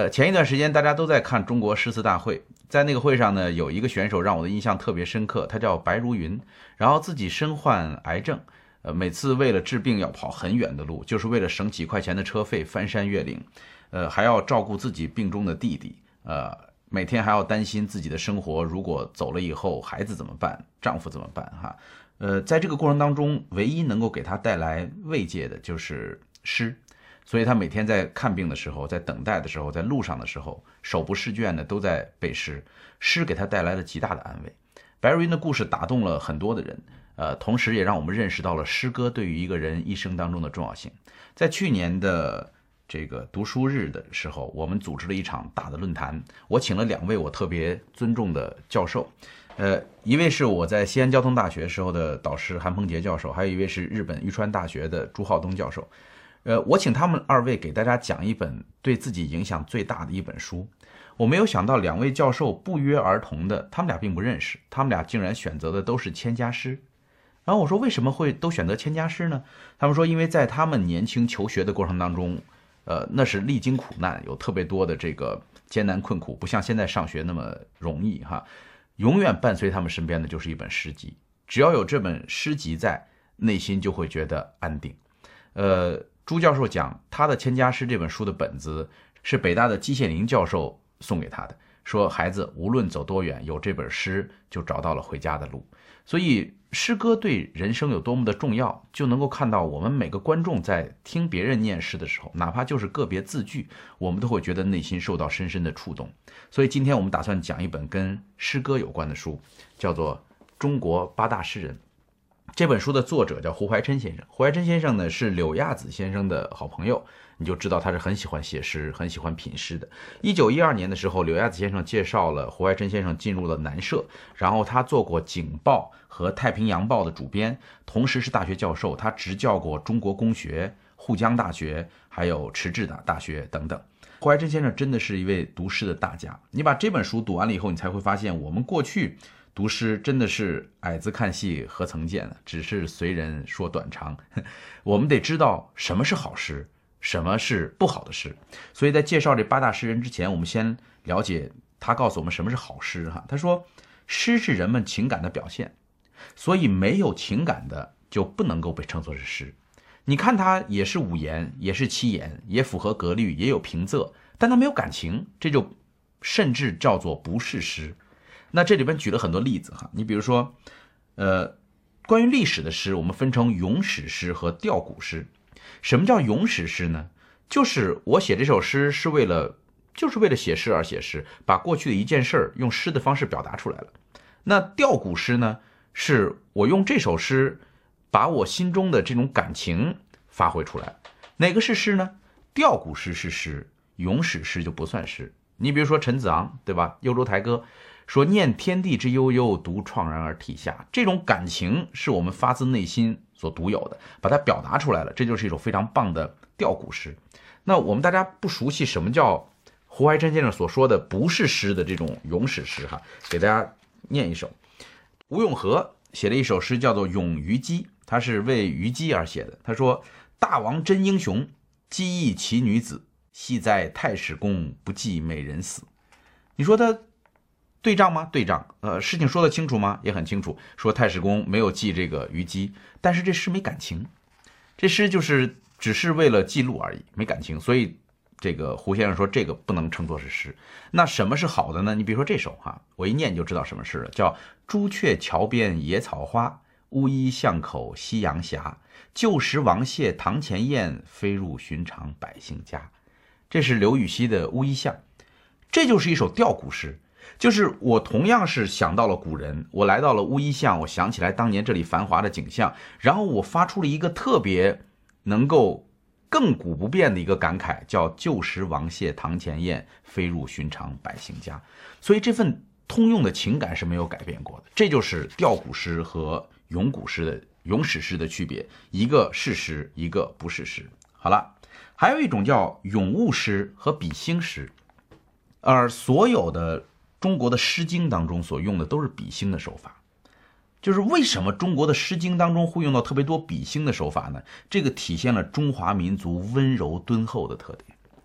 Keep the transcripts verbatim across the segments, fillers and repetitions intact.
呃，前一段时间大家都在看中国诗词大会，在那个会上呢，有一个选手让我的印象特别深刻，他叫白如云，然后自己身患癌症，呃，每次为了治病要跑很远的路，就是为了省几块钱的车费，翻山越岭，呃，还要照顾自己病中的弟弟，呃，每天还要担心自己的生活，如果走了以后，孩子怎么办，丈夫怎么办哈？呃，在这个过程当中，唯一能够给他带来慰藉的就是诗。所以他每天在看病的时候，在等待的时候，在路上的时候，手不释卷的都在背诗，诗给他带来了极大的安慰。白如云的故事打动了很多的人，呃，同时也让我们认识到了诗歌对于一个人一生当中的重要性。在去年的这个读书日的时候，我们组织了一场大的论坛，我请了两位我特别尊重的教授，呃，一位是我在西安交通大学时候的导师韩鹏杰教授，还有一位是日本玉川大学的朱浩东教授。呃，我请他们二位给大家讲一本对自己影响最大的一本书。我没有想到两位教授不约而同的，他们俩并不认识，他们俩竟然选择的都是千家诗。然后我说为什么会都选择千家诗呢？他们说因为在他们年轻求学的过程当中，呃，那是历经苦难，有特别多的这个艰难困苦，不像现在上学那么容易哈。永远伴随他们身边的就是一本诗集，只要有这本诗集在，内心就会觉得安定。呃。朱教授讲，他的《千家诗》这本书的本子是北大的季羡林教授送给他的，说孩子无论走多远，有这本诗就找到了回家的路。所以诗歌对人生有多么的重要，就能够看到我们每个观众在听别人念诗的时候，哪怕就是个别字句，我们都会觉得内心受到深深的触动。所以今天我们打算讲一本跟诗歌有关的书，叫做《中国八大诗人》。这本书的作者叫胡怀琛先生，胡怀琛先生呢是柳亚子先生的好朋友，你就知道他是很喜欢写诗，很喜欢品诗的。一九一二年的时候，柳亚子先生介绍了胡怀琛先生进入了南社，然后他做过《警报》和《太平洋报》的主编，同时是大学教授，他执教过中国公学、沪江大学，还有迟滞的大学等等。胡怀琛先生真的是一位读诗的大家，你把这本书读完了以后，你才会发现我们过去读诗真的是矮子看戏何曾见，只是随人说短长。我们得知道什么是好诗，什么是不好的诗。所以在介绍这八大诗人之前，我们先了解他告诉我们什么是好诗哈。他说，诗是人们情感的表现，所以没有情感的就不能够被称作是诗。你看它也是五言，也是七言，也符合格律，也有平仄，但它没有感情，这就甚至叫做不是诗。那这里边举了很多例子哈，你比如说，呃，关于历史的诗，我们分成咏史诗和吊古诗。什么叫咏史诗呢？就是我写这首诗是为了，就是为了写诗而写诗，把过去的一件事儿用诗的方式表达出来了。那吊古诗呢，是我用这首诗把我心中的这种感情发挥出来。哪个是诗呢？吊古诗是诗，咏史诗就不算诗。你比如说陈子昂，对吧？幽州台歌说念天地之悠悠，独怆然而涕下，这种感情是我们发自内心所独有的，把它表达出来了，这就是一首非常棒的吊古诗。那我们大家不熟悉什么叫胡怀琛先生所说的不是诗的这种咏史诗哈，给大家念一首。吴永和写了一首诗叫做《咏虞姬》，他是为虞姬而写的。他说，大王真英雄，姬亦奇女子，系在太史公，不计美人死。你说他对仗吗？对仗。呃，事情说得清楚吗？也很清楚。说太史公没有记这个虞姬，但是这诗没感情，这诗就是只是为了记录而已，没感情。所以这个胡先生说这个不能称作是诗。那什么是好的呢？你比如说这首哈，我一念你就知道什么诗了，叫朱雀桥边野草花，乌衣巷口夕阳斜。旧时王谢堂前燕，飞入寻常百姓家。这是刘禹锡的《乌衣巷》，这就是一首吊古诗。就是我同样是想到了古人，我来到了乌衣巷，我想起来当年这里繁华的景象，然后我发出了一个特别能够亘古不变的一个感慨，叫旧时王谢堂前燕，飞入寻常百姓家。所以这份通用的情感是没有改变过的，这就是吊古诗和咏古诗的咏史诗的区别，一个是诗，一个不是诗。好了，还有一种叫咏物诗和比兴诗，而所有的中国的诗经当中所用的都是比兴的手法。就是为什么中国的诗经当中会用到特别多比兴的手法呢？这个体现了中华民族温柔敦厚的特点。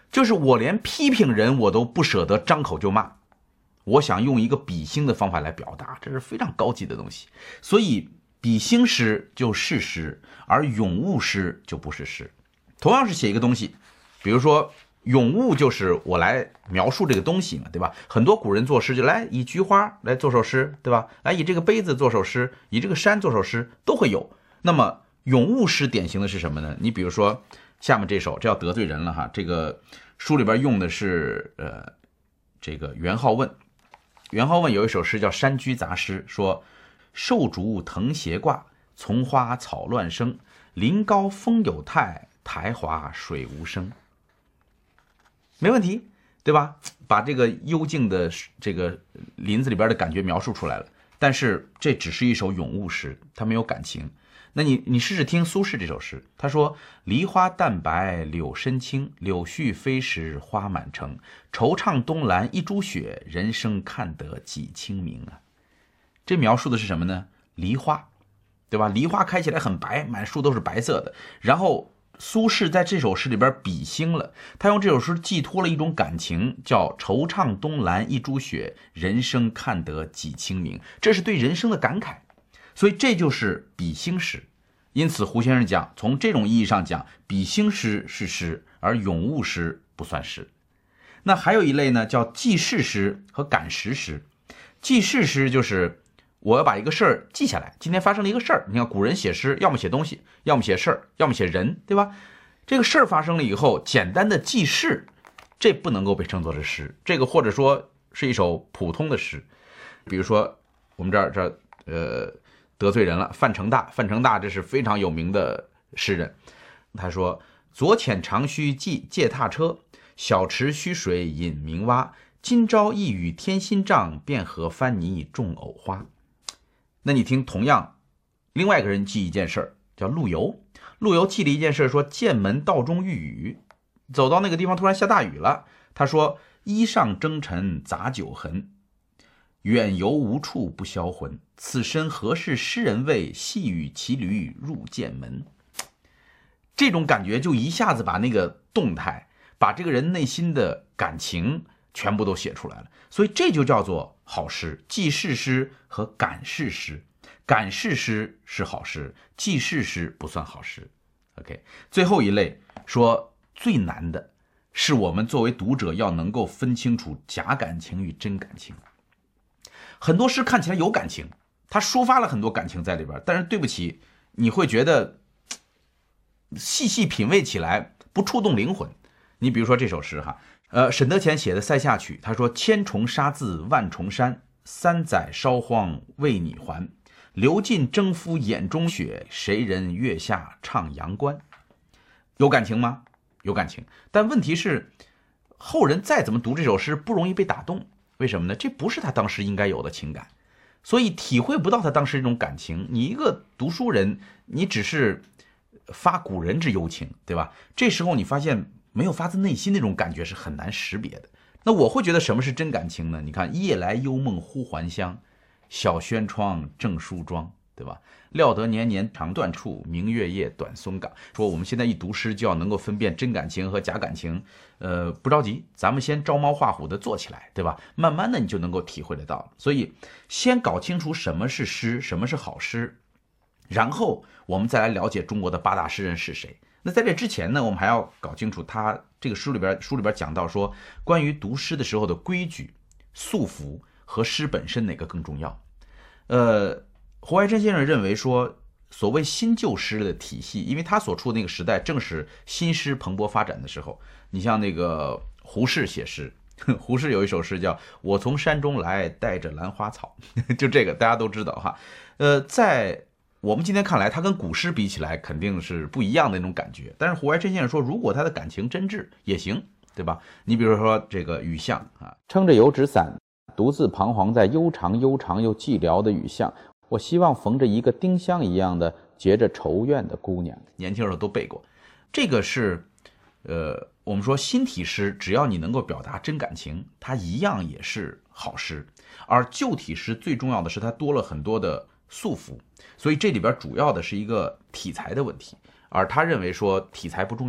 就是我连批评人我都不舍得张口就骂，我想用一个比兴的方法来表达，这是非常高级的东西。所以比兴诗就是诗，而咏物诗就不是诗。同样是写一个东西，比如说咏物就是我来描述这个东西嘛，对吧？很多古人作诗就来以菊花来做首诗，对吧？来以这个杯子做首诗，以这个山做首诗都会有。那么咏物诗典型的是什么呢？你比如说下面这首，这要得罪人了哈。这个书里边用的是呃这个元好问，元好问有一首诗叫《山居杂诗》，说寿竹藤斜挂，丛花草乱生，林高风有态，台滑水无声。没问题，对吧？把这个幽静的这个林子里边的感觉描述出来了。但是这只是一首咏物诗，它没有感情。那你你试试听苏轼这首诗，他说梨花淡白柳深青，柳絮飞时花满城，惆怅东栏一株雪，人生看得几清明啊。这描述的是什么呢？梨花，对吧？梨花开起来很白，满树都是白色的。然后苏轼在这首诗里边比兴了，他用这首诗寄托了一种感情，叫惆怅东栏一株雪，人生看得几清明。这是对人生的感慨，所以这就是比兴诗。因此胡先生讲，从这种意义上讲，比兴诗是诗，而咏物诗不算诗。那还有一类呢，叫记事诗和感时诗。记事诗就是我要把一个事儿记下来，今天发生了一个事儿。你看古人写诗，要么写东西，要么写事儿，要么写人，对吧？这个事儿发生了以后，简单的记事，这不能够被称作是诗，这个或者说是一首普通的诗。比如说我们这儿这呃得罪人了，范成大，范成大这是非常有名的诗人。他说：左遣长须系借踏车，小池虚水引明蛙，今朝一雨天心帐，便合翻泥种藕花。那你听，同样另外一个人记一件事儿，叫陆游。陆游记了一件事，说剑门道中遇雨，走到那个地方突然下大雨了。他说衣上征尘杂酒痕，远游无处不销魂，此身何事诗人味，细雨骑驴入剑门。这种感觉就一下子把那个动态，把这个人内心的感情全部都写出来了。所以这就叫做好诗。记事诗和感事诗，感事诗是好诗，记事诗不算好诗。 OK， 最后一类说最难的是我们作为读者要能够分清楚假感情与真感情。很多诗看起来有感情，它抒发了很多感情在里边，但是对不起，你会觉得细细品味起来不触动灵魂。你比如说这首诗哈，呃，沈德潜写的《塞下曲》，他说千重沙字万重山，三载烧荒为你还，流尽征夫眼中血，谁人月下唱阳关。有感情吗？有感情，但问题是后人再怎么读这首诗不容易被打动。为什么呢？这不是他当时应该有的情感，所以体会不到他当时这种感情。你一个读书人，你只是发古人之幽情，对吧？这时候你发现没有发自内心那种感觉是很难识别的。那我会觉得什么是真感情呢？你看夜来幽梦忽还乡，小轩窗正梳妆，对吧？料得年年肠断处，明月夜短松冈。说我们现在一读诗就要能够分辨真感情和假感情，呃，不着急，咱们先招猫画虎的做起来，对吧？慢慢的你就能够体会得到。所以先搞清楚什么是诗，什么是好诗，然后我们再来了解中国的八大诗人是谁。那在这之前呢，我们还要搞清楚他这个书里边书里边讲到说，关于读诗的时候的规矩、素服和诗本身哪个更重要。呃胡怀真先生认为说，所谓新旧诗的体系，因为他所处的那个时代正是新诗蓬勃发展的时候。你像那个胡适写诗，胡适有一首诗叫我从山中来，带着兰花草，就这个大家都知道哈。呃，在我们今天看来，他跟古诗比起来肯定是不一样的那种感觉。但是胡怀真先生说，如果他的感情真挚也行，对吧？你比如说这个雨巷啊，撑着油纸伞，独自彷徨在悠长悠长又寂寥的雨巷，我希望逢着一个丁香一样的结着愁怨的姑娘。年轻时候都背过。这个是呃，我们说新体诗，只要你能够表达真感情，它一样也是好诗。而旧体诗最重要的是它多了很多的束缚，所以这里边主要的是一个题材的问题，而他认为说题材不重要，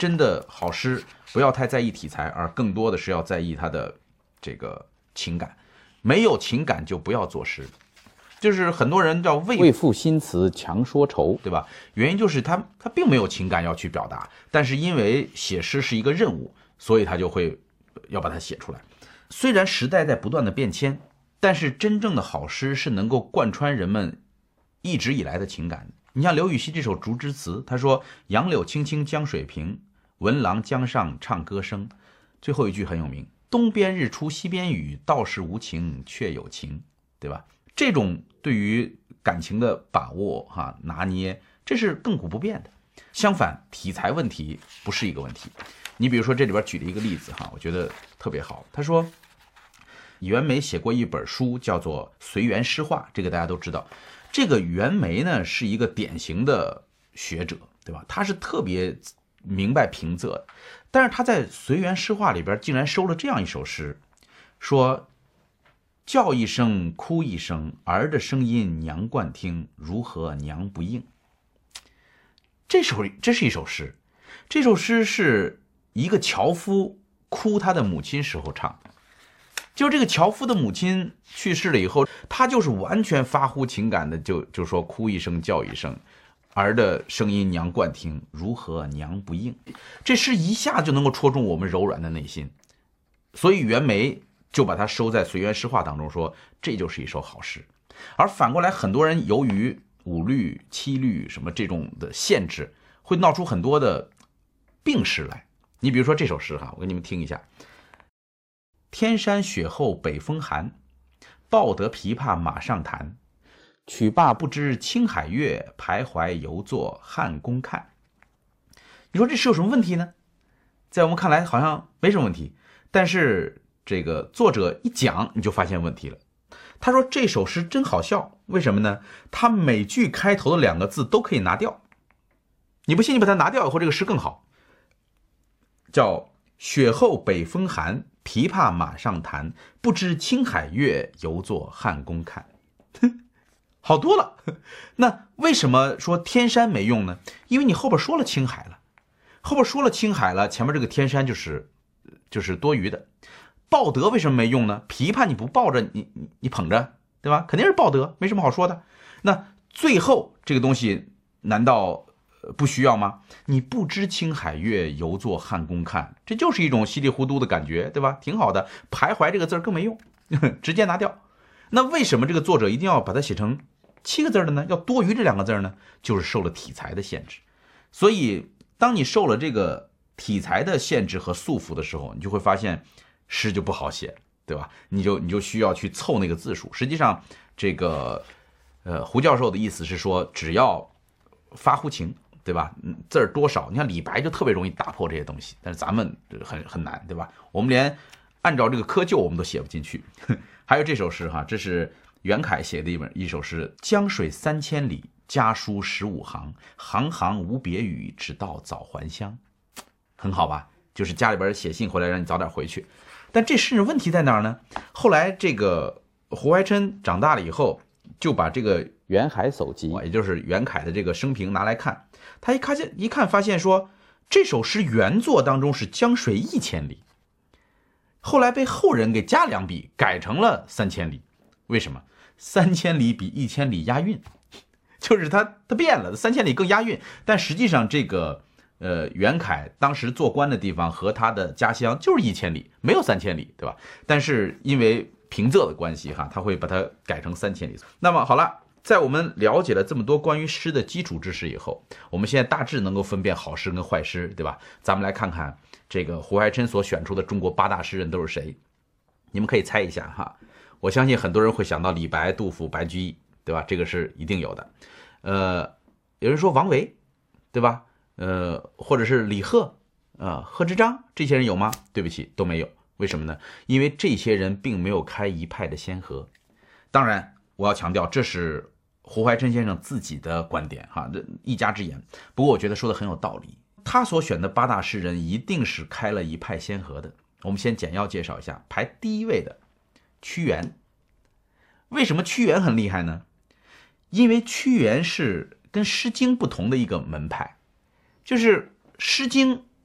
真的好诗不要太在意题材，而更多的是要在意它的这个情感。没有情感就不要作诗。就是很多人叫为为赋新词强说愁， 对吧？原因就是他他并没有情感要去表达，但是因为写诗是一个任务，所以他就会要把它写出来。虽然时代在不断的变迁，但是真正的好诗是能够贯穿人们一直以来的情感。你像刘禹锡这首《竹枝词》，他说杨柳青青江水平，闻郎江上唱歌声。最后一句很有名，东边日出西边雨，道是无晴却有情，对吧？这种对于感情的把握哈拿捏，这是亘古不变的。相反，题材问题不是一个问题。你比如说这里边举了一个例子哈，我觉得特别好。他说袁枚写过一本书叫做《随园诗话》，这个大家都知道。这个袁枚呢是一个典型的学者，对吧？他是特别明白平仄的，但是他在《随园诗话》里边竟然收了这样一首诗，说叫一声哭一声，儿的声音娘惯听，如何娘不应。这首这是一首诗，这首诗是一个樵夫哭他的母亲时候唱的。就这个樵夫的母亲去世了以后，他就是完全发乎情感的，就就说哭一声叫一声，儿的声音娘惯听，如何娘不应。这诗一下就能够戳中我们柔软的内心，所以袁枚就把它收在《随园诗话》当中，说这就是一首好诗。而反过来，很多人由于五律、七律什么这种的限制，会闹出很多的病诗来。你比如说这首诗哈，我给你们听一下：天山雪后北风寒，抱得琵琶马上弹。曲罢不知青海月，徘徊犹作汉宫看。你说这是有什么问题呢？在我们看来好像没什么问题，但是这个作者一讲你就发现问题了。他说这首诗真好笑，为什么呢？他每句开头的两个字都可以拿掉，你不信你把它拿掉以后，这个诗更好，叫雪后北风寒，琵琶马上弹，不知青海月，犹作汉宫看。好多了。那为什么说天山没用呢？因为你后边说了青海了，后边说了青海了，前面这个天山就是就是多余的。抱得为什么没用呢？琵琶你不抱着，你你你捧着，对吧？肯定是抱得，没什么好说的。那最后这个东西难道不需要吗？你不知青海月，犹作汉宫看，这就是一种稀里糊涂的感觉，对吧？挺好的。徘徊这个字更没用，直接拿掉。那为什么这个作者一定要把它写成七个字的呢？要多余这两个字呢？就是受了题材的限制。所以当你受了这个题材的限制和束缚的时候，你就会发现诗就不好写，对吧？你就你就需要去凑那个字数。实际上这个呃胡教授的意思是说，只要发乎情，对吧？字儿多少，你看李白就特别容易打破这些东西，但是咱们很很难，对吧？我们连按照这个窠臼我们都写不进去。还有这首诗哈，这是袁凯写的一本一首诗：江水三千里，家书十五行，行行无别语，只道早还乡。很好吧？就是家里边写信回来让你早点回去。但这诗问题在哪儿呢？后来这个胡怀琛长大了以后，就把这个袁海手集， 也就是袁凯的这个生平拿来看，他一看一看发现说，这首诗原作当中是江水一千里，后来被后人给加两笔，改成了三千里。为什么？三千里比一千里押韵，就是他他变了，三千里更押韵。但实际上这个呃袁凯当时做官的地方和他的家乡就是一千里，没有三千里，对吧？但是因为平仄的关系哈，他会把它改成三千里。那么好了，在我们了解了这么多关于诗的基础知识以后，我们现在大致能够分辨好诗跟坏诗，对吧？咱们来看看这个胡怀琛所选出的中国八大诗人都是谁？你们可以猜一下哈。我相信很多人会想到李白、杜甫、白居易，对吧？这个是一定有的。呃，有人说王维，对吧？呃，或者是李贺、呃贺知章，这些人有吗？对不起，都没有。为什么呢？因为这些人并没有开一派的先河。当然，我要强调，这是胡怀琛先生自己的观点哈，这一家之言。不过我觉得说的很有道理。他所选的八大诗人一定是开了一派先河的。我们先简要介绍一下，排第一位的屈原。为什么屈原很厉害呢？因为屈原是跟诗经不同的一个门派，就是诗经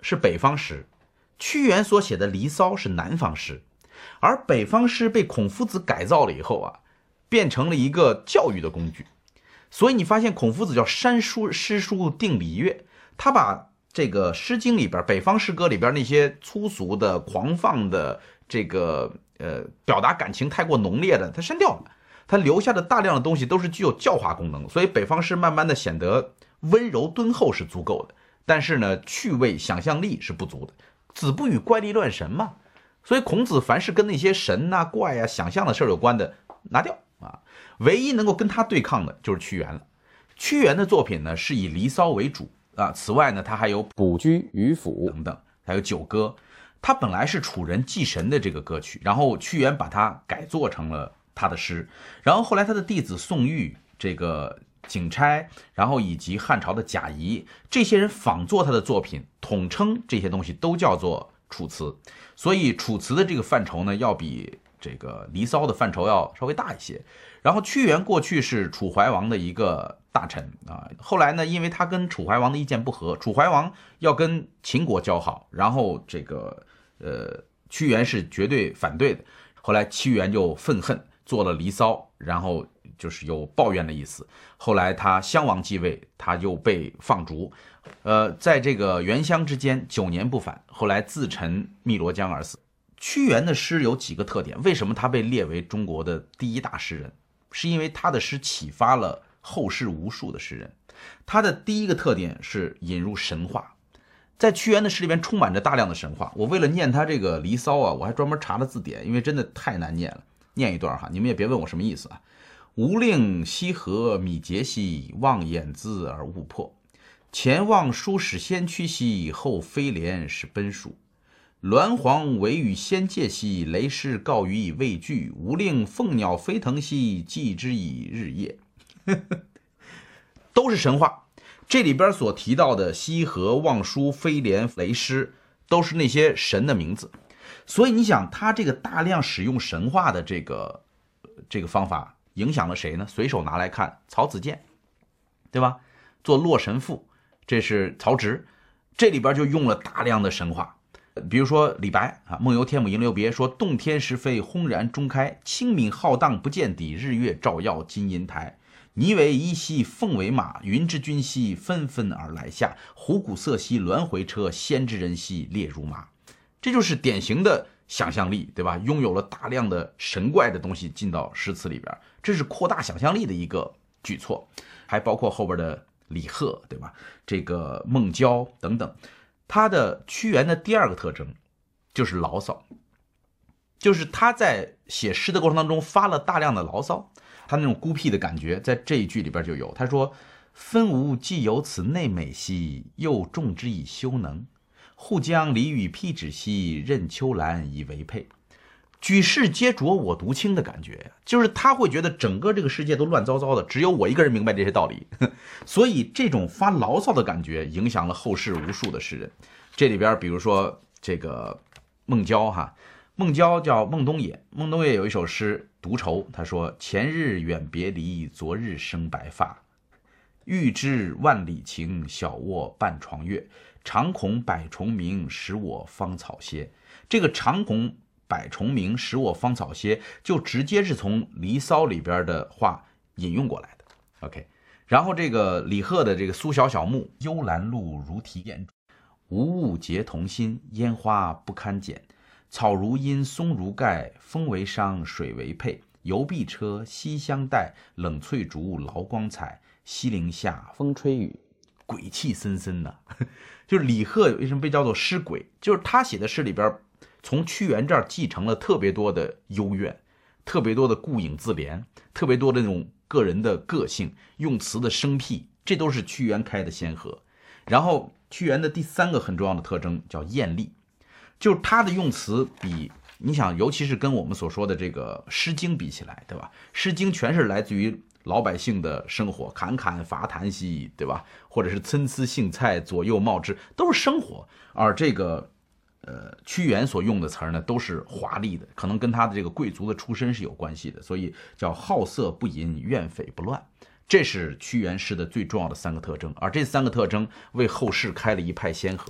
是北方诗，屈原所写的《离骚》是南方诗，而北方诗被孔夫子改造了以后啊，变成了一个教育的工具。所以你发现孔夫子叫删书诗书定礼乐，他把这个《诗经》里边北方诗歌里边那些粗俗的、狂放的、这个呃表达感情太过浓烈的，他删掉了，他留下的大量的东西都是具有教化功能的。所以北方诗慢慢的显得温柔敦厚是足够的，但是呢，趣味想象力是不足的。子不语怪力乱神嘛，所以孔子凡是跟那些神啊、怪啊、想象的事儿有关的拿掉啊，唯一能够跟他对抗的就是屈原了。屈原的作品呢是以《离骚》为主啊，此外呢，他还有《 卜居渔府》 等等，还有《九歌》。他本来是楚人祭神的这个歌曲，然后屈原把它改作成了他的诗，然后后来他的弟子宋玉、这个景差，然后以及汉朝的贾谊，这些人仿作他的作品，统称这些东西都叫做楚辞。所以楚辞的这个范畴呢，要比这个《离骚》的范畴要稍微大一些。然后屈原过去是楚怀王的一个大臣啊，后来呢，因为他跟楚怀王的意见不合，楚怀王要跟秦国交好，然后这个呃屈原是绝对反对的。后来屈原就愤恨，做了《离骚》，然后就是有抱怨的意思。后来他襄王继位，他又被放逐，呃，在这个原乡之间九年不返，后来自沉汨罗江而死。屈原的诗有几个特点，为什么他被列为中国的第一大诗人？是因为他的诗启发了后世无数的诗人。他的第一个特点是引入神话，在屈原的诗里边充满着大量的神话。我为了念他这个《离骚》啊，我还专门查了字典，因为真的太难念了。念一段哈，你们也别问我什么意思啊。吾令西河米节兮，望眼兹而勿迫。前望书使先驱兮，后飞廉使奔属。鸾凰尾与先介兮，雷师告予以畏惧。吾令凤鸟飞腾兮，祭之以日夜。都是神话。这里边所提到的西河、望舒、飞廉、雷师，都是那些神的名字。所以你想，他这个大量使用神话的这个这个方法，影响了谁呢？随手拿来看，曹子建，对吧？做《洛神赋》，这是曹植，这里边就用了大量的神话。比如说李白啊，《梦游天姥吟留别》说：“洞天石扉轰然中开，清明浩荡不见底，日月照耀金银台。霓为衣兮凤为马，云之君兮纷纷而来下。虎鼓瑟兮鸾回车，先知人兮列如麻。”这就是典型的想象力，对吧？拥有了大量的神怪的东西进到诗词里边，这是扩大想象力的一个举措。还包括后边的李贺，对吧？这个孟郊等等。他的屈原的第二个特征就是牢骚，就是他在写诗的过程当中发了大量的牢骚，他那种孤僻的感觉在这一句里边就有。他说：“分吾既有此内美兮，又重之以修能。护将离与辟芷兮，任秋兰以为佩。”举世皆浊我独清的感觉，就是他会觉得整个这个世界都乱糟糟的，只有我一个人明白这些道理。所以这种发牢骚的感觉影响了后世无数的诗人。这里边比如说这个孟郊哈，孟郊叫孟东野，孟东野有一首诗《独愁》，他说：“前日远别离，昨日生白发。欲知万里情，小卧半床月。常恐百虫鸣，使我芳草歇。”这个常恐百虫鸣，使我芳草歇，就直接是从《离骚》里边的话引用过来的。OK， 然后这个李贺的这个苏小小墓，幽兰露如啼燕，无物结同心，烟花不堪剪。草如茵，松如盖，风为裳，水为佩。游碧车，西厢带，冷翠竹，劳光彩。西陵下， 风吹雨， 鬼气森森呐、啊。就是李贺为什么被叫做诗鬼？就是他写的诗里边，从屈原这儿继承了特别多的幽怨，特别多的顾影自怜，特别多的那种个人的个性，用词的生僻，这都是屈原开的先河。然后屈原的第三个很重要的特征叫艳丽，就是他的用词比你想，尤其是跟我们所说的这个《诗经》比起来，对吧？《诗经》全是来自于老百姓的生活，侃侃伐檀兮，对吧？或者是参差荇菜，左右芼之，都是生活。而这个呃屈原所用的词儿呢，都是华丽的，可能跟他的这个贵族的出身是有关系的，所以叫好色不淫，怨匪不乱。这是屈原诗的最重要的三个特征，而这三个特征为后世开了一派先河。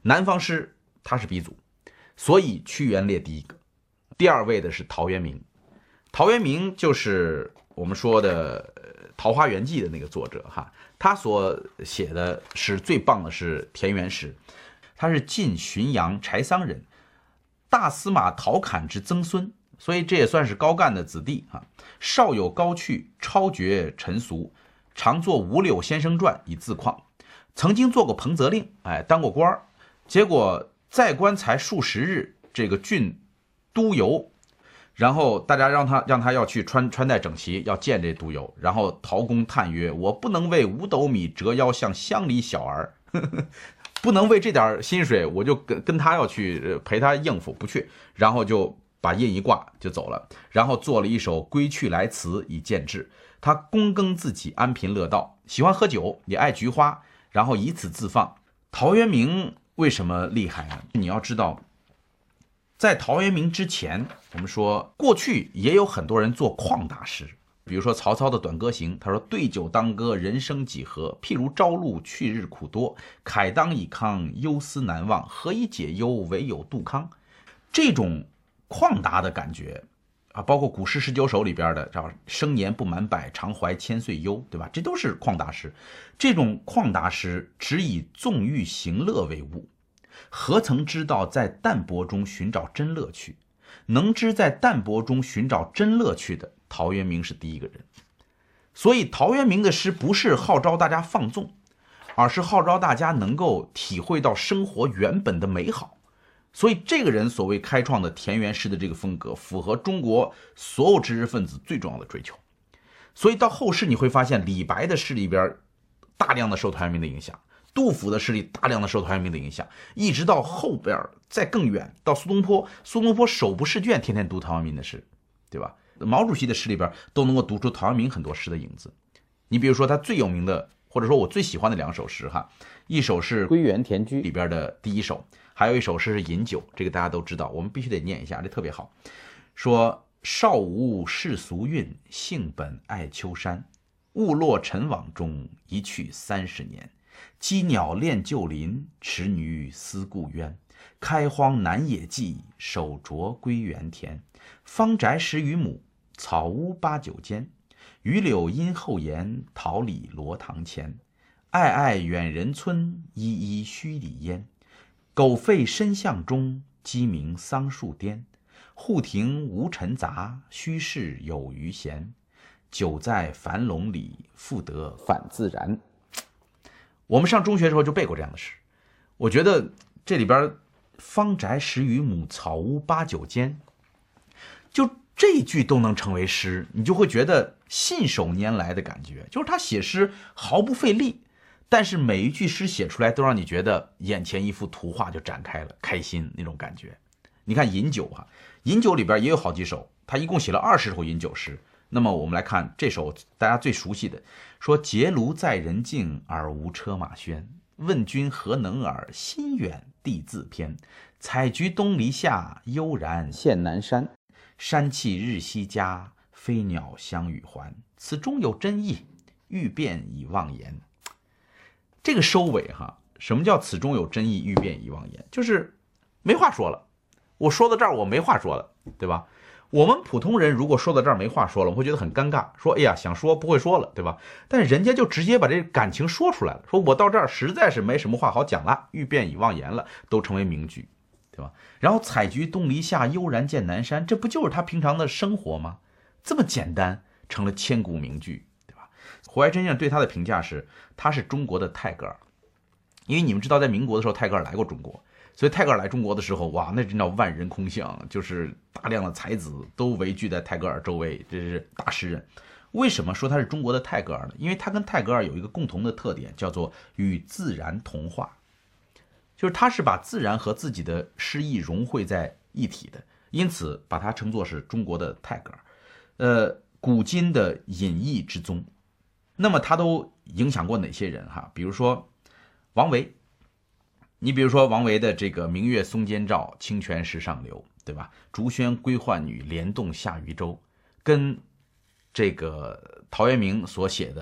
南方诗他是鼻祖，所以屈原列第一个。第二位的是陶渊明。陶渊明就是我们说的《桃花源记》的那个作者哈，他所写的诗最棒的是田园诗。他是晋浔阳柴桑人，大司马陶侃之曾孙，所以这也算是高干的子弟啊。少有高趣，超绝尘俗，常作《五柳先生传》以自况。曾经做过彭泽令，哎，当过官，结果在官才数十日，这个郡督邮，然后大家让他让他要去穿穿戴整齐，要见这督邮。然后陶公叹曰：“我不能为五斗米折腰向乡里小儿。呵呵不能为这点薪水，我就跟跟他要去陪他应付，不去，然后就把印一挂就走了，然后做了一首《归去来辞》以见志。他躬耕自己，安贫乐道，喜欢喝酒，也爱菊花，然后以此自放。陶渊明为什么厉害呢？你要知道，在陶渊明之前，我们说过去也有很多人做旷达诗。比如说曹操的《短歌行》，他说：“对酒当歌，人生几何？譬如朝露，去日苦多。慨当以慷，忧思难忘。何以解忧，唯有杜康。”这种旷达的感觉啊，包括《古诗十九首》里边的叫“生年不满百，常怀千岁忧”，对吧？这都是旷达诗。这种旷达诗只以纵欲行乐为务，何曾知道在淡泊中寻找真乐趣？能知在淡泊中寻找真乐趣的，陶渊明是第一个人。所以陶渊明的诗不是号召大家放纵，而是号召大家能够体会到生活原本的美好。所以这个人所谓开创的田园诗的这个风格，符合中国所有知识分子最重要的追求。所以到后世你会发现，李白的诗里边大量的受陶渊明的影响，杜甫的诗里大量的受陶渊明的影响，一直到后边再更远，到苏东坡，苏东坡手不释卷，天天读陶渊明的诗，对吧？毛主席的诗里边都能够读出陶渊明很多诗的影子。你比如说他最有名的，或者说我最喜欢的两首诗哈，一首是 《归园田居》 里边的第一首，还有一首诗是《饮酒》，这个大家都知道，我们必须得念一下，这特别好。说少无世俗韵，性本爱丘山。误落尘网中，一去三十年。羁鸟恋旧林，池鱼思故渊。开荒南野际，手着归园田。方宅十余亩，草屋八九间。榆柳荫后檐，桃李罗堂前。暧暧远人村，依依墟里烟。狗吠深巷中，鸡鸣桑树颠。户庭无尘杂，虚室有余闲。酒在樊笼里，复得反自然。 我们上中学的时候就背过这样的诗。我觉得这里边方宅十余亩，草屋八九间，就这句都能成为诗，你就会觉得信手拈来的感觉。就是他写诗毫不费力，但是每一句诗写出来都让你觉得眼前一幅图画就展开了，开心那种感觉。你看饮酒哈，饮酒里边也有好几首，他一共写了二十首饮酒诗。那么我们来看这首大家最熟悉的，说结庐在人境，而无车马喧。问君何能尔？心远地自偏。采菊东篱下，悠然见南山。 山气日夕佳，飞鸟相与还。此中有真意，欲辨已忘言。这个收尾哈，什么叫此中有真意，欲辨已忘言？就是没话说了，我说到这儿我没话说了，对吧？我们普通人如果说到这儿没话说了，我会觉得很尴尬，说哎呀想说不会说了，对吧？但是人家就直接把这感情说出来了，说我到这儿实在是没什么话好讲了，欲辨已忘言了，都成为名句，对吧？然后采菊东篱下，悠然见南山，这不就是他平常的生活吗？这么简单，成了千古名句，对吧？胡怀真先生对他的评价是，他是中国的泰戈尔。因为你们知道，在民国的时候，泰戈尔来过中国。所以泰戈尔来中国的时候，哇，那真叫万人空巷，就是大量的才子都围聚在泰戈尔周围，这是大诗人。为什么说他是中国的泰戈尔呢？因为他跟泰戈尔有一个共同的特点，叫做与自然同化，就是他是把自然和自己的诗意融汇在一体的，因此把他称作是中国的泰戈尔，呃，古今的隐逸之宗。那么他都影响过哪些人哈？比如说王维。你比如说王维的这个明月松间照，清泉石上流，对吧？竹喧归浣女，莲动下渔舟，跟这个陶渊明所写的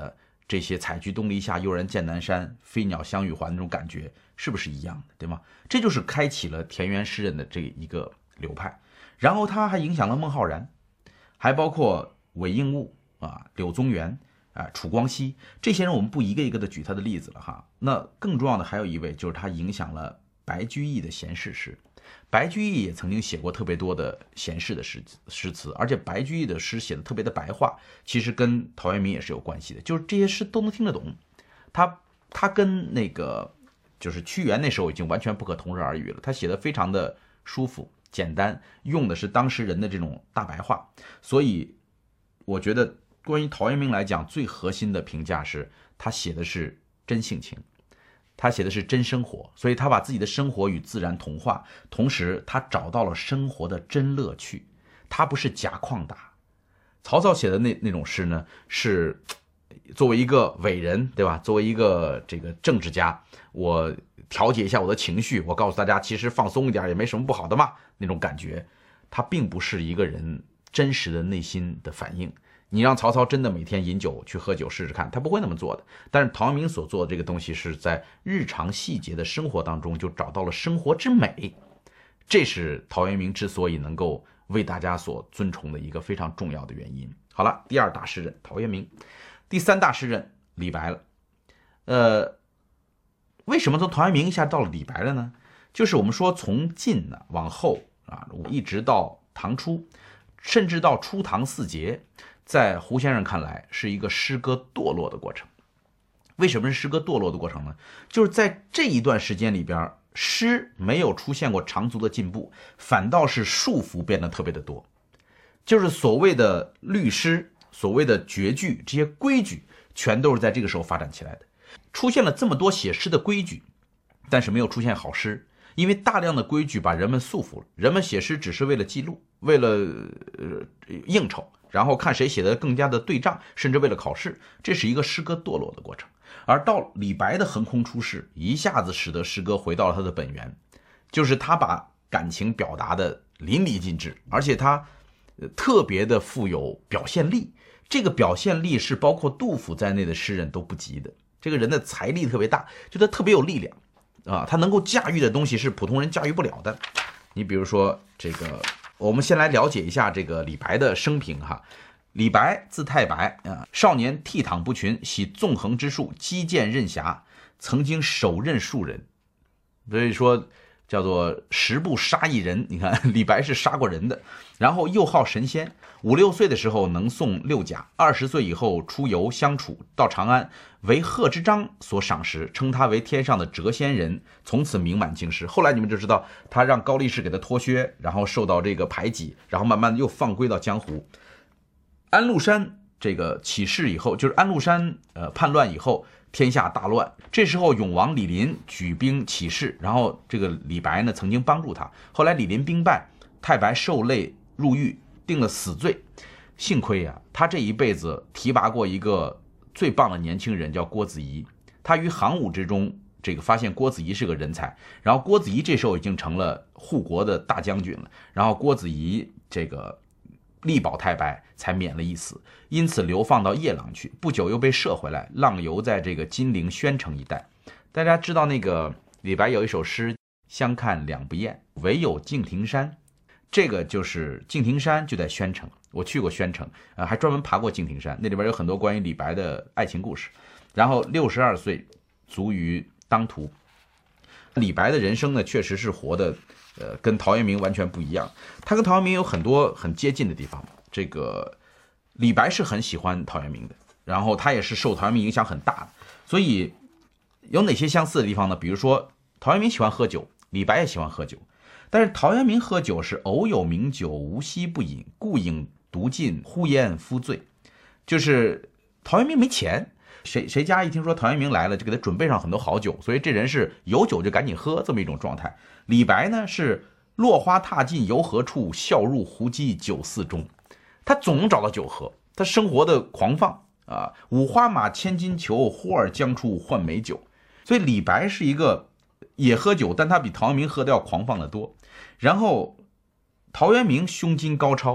这些采菊东篱下，悠然见南山，飞鸟相与还那种感觉，是不是一样的，对吗？这就是开启了田园诗人的这一个流派。然后他还影响了孟浩然，还包括韦应物啊、柳宗元啊、楚光熙这些人，我们不一个一个的举他的例子了哈。那更重要的还有一位，就是他影响了白居易的闲适诗。白居易也曾经写过特别多的闲适的诗诗词，而且白居易的诗写的特别的白话，其实跟陶渊明也是有关系的，就是这些诗都能听得懂。他他跟那个就是屈原那时候已经完全不可同日而语了，他写的非常的舒服简单，用的是当时人的这种大白话。所以我觉得关于陶渊明来讲，最核心的评价是他写的是真性情，他写的是真生活，所以他把自己的生活与自然同化，同时他找到了生活的真乐趣，他不是假旷达。曹操写的那那种诗呢，是作为一个伟人，对吧？作为一个这个政治家，我调节一下我的情绪，我告诉大家，其实放松一点也没什么不好的嘛，那种感觉，他并不是一个人真实的内心的反应。你让曹操真的每天饮酒去喝酒试试看，他不会那么做的。但是陶渊明所做的这个东西，是在日常细节的生活当中就找到了生活之美，这是陶渊明之所以能够为大家所尊崇的一个非常重要的原因。好了，第二大诗人陶渊明，第三大诗人李白了。呃，为什么从陶渊明一下到了李白了呢？就是我们说从晋呢往后啊，一直到唐初，甚至到初唐四杰，在胡先生看来是一个诗歌堕落的过程。为什么是诗歌堕落的过程呢？就是在这一段时间里边，诗没有出现过长足的进步，反倒是束缚变得特别的多。就是所谓的律诗，所谓的绝句，这些规矩全都是在这个时候发展起来的。出现了这么多写诗的规矩，但是没有出现好诗，因为大量的规矩把人们束缚了。人们写诗只是为了记录，为了、呃、应酬，然后看谁写的更加的对仗，甚至为了考试，这是一个诗歌堕落的过程。而到李白的横空出世，一下子使得诗歌回到了它的本源，就是他把感情表达的淋漓尽致，而且他特别的富有表现力。这个表现力是包括杜甫在内的诗人都不及的。这个人的财力特别大，就他特别有力量啊，他能够驾驭的东西是普通人驾驭不了的。你比如说这个，我们先来了解一下这个李白的生平哈。李白字太白啊，少年倜傥不群，喜纵横之术，击剑任侠，曾经手刃数人，所以说叫做十步杀一人。你看李白是杀过人的。然后又好神仙，五六岁的时候能诵六甲，二十岁以后出游相处，到长安为贺知章所赏识，称他为天上的谪仙人，从此名满京师。后来你们就知道他让高力士给他脱靴，然后受到这个排挤，然后慢慢的又放归到江湖。安禄山这个起事以后，就是安禄山呃叛乱以后，天下大乱，这时候永王李璘举兵起事，然后这个李白呢曾经帮助他，后来李璘兵败，太白受累入狱，定了死罪。幸亏呀、啊，他这一辈子提拔过一个最棒的年轻人，叫郭子仪。他于行伍之中，这个发现郭子仪是个人才，然后郭子仪这时候已经成了护国的大将军了，然后郭子仪这个力保太白，才免了一死，因此流放到夜郎去，不久又被射回来，浪游在这个金陵宣城一带。大家知道那个李白有一首诗，相看两不厌，唯有敬亭山。这个就是敬亭山就在宣城，我去过宣城，呃，还专门爬过敬亭山，那里边有很多关于李白的爱情故事。然后六十二岁卒于当涂。李白的人生呢，确实是活的，呃，跟陶渊明完全不一样。他跟陶渊明有很多很接近的地方。这个李白是很喜欢陶渊明的，然后他也是受陶渊明影响很大的。所以有哪些相似的地方呢？比如说陶渊明喜欢喝酒，李白也喜欢喝酒。但是陶渊明喝酒是偶有名酒，无夕不饮，故饮独尽，呼焉夫醉。就是陶渊明没钱，谁谁家一听说陶渊明来了，就给他准备上很多好酒，所以这人是有酒就赶紧喝这么一种状态。李白呢是落花踏尽游何处，笑入胡姬酒肆中，他总能找到酒喝，他生活的狂放啊，五花马千金裘，呼儿将出换美酒。所以李白是一个也喝酒，但他比陶渊明喝的要狂放的多。然后陶渊明胸襟高超，